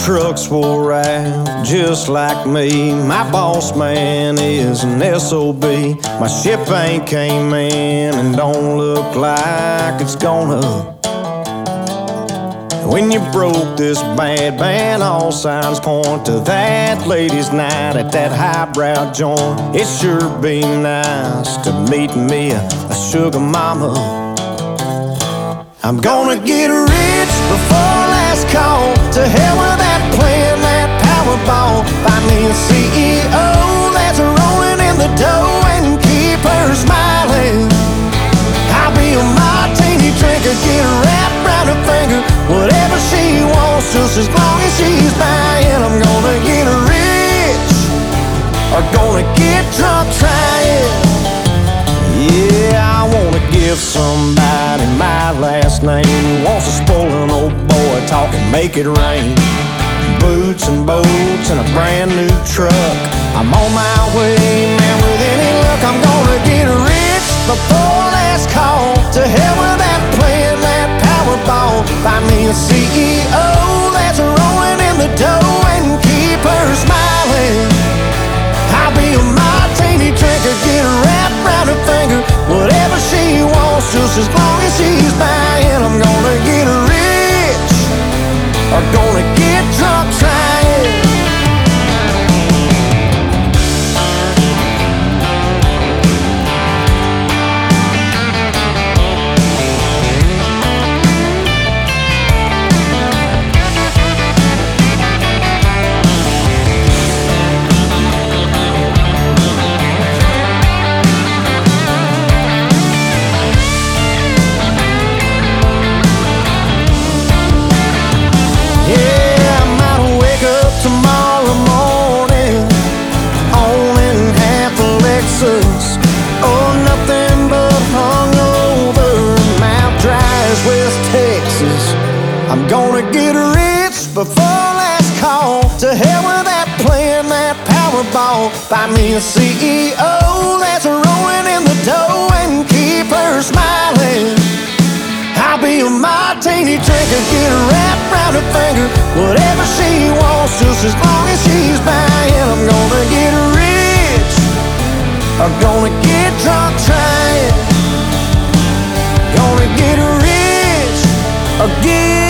trucks wore out just like me. My boss man is an SOB. My ship ain't came in and don't look like it's gonna. When you broke this bad man, all signs point to that ladies' night at that highbrow joint. It sure be nice to meet me a sugar mama. I'm gonna get rich before last call. To hell with that plan, that Powerball. Buy me a CEO that's rolling in the dough and keep her smiling. I'll be a martini drinker, get her wrapped around her finger. Whatever she wants, just as long as she's buying. I'm gonna get rich or gonna get drunk trying. Yeah, I wanna give somebody my last name who wants to spoil an old boy, talking make it rain. Boots and boats and a brand new truck. I'm on my way, man, with any luck. I'm gonna get rich before last call. To hell with that plan, that Powerball. Buy me a CEO that's rolling in the dough and keep her smiling. I'll be a martini drinker, get her wrapped around her finger. Whatever she wants, just as long as she's buying. I'm gonna get rich or gonna get drunk trying. Tomorrow morning, owning half a Lexus, oh, nothing but hungover, mouth dry as West Texas. I'm gonna get rich before last call. To hell with that plan, that Powerball. Buy me a CEO that's rolling in the dough and keep her smiling. I'll be a martini drinker, get her wrapped around her finger. Whatever she wants, just as long as she's buying. I'm gonna get rich or gonna get drunk trying. Gonna get rich or get